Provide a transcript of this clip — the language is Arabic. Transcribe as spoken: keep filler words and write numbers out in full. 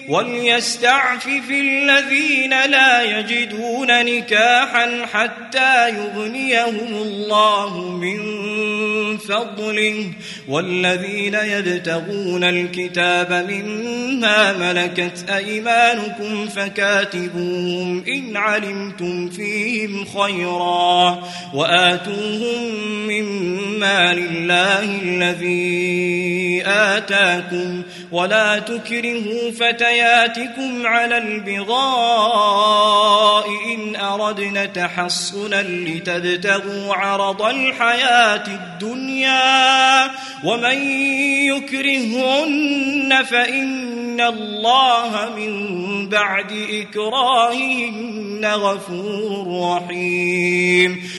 وليستعفف الذين لا يجدون نكاحا حتى يغنيهم الله من فضله والذين يبتغون الكتاب مما ملكت أيمانكم فكاتبوهم إن علمتم فيهم خيرا وآتوهم مما لله الذي آتاكم ولا تكرهوا فتياتكم على البغاء إن أردنا تحصنا لتبتغوا عرض الحياة الدنيا ومن يكرهن فإن الله من بعد إكراههن غفور رحيم.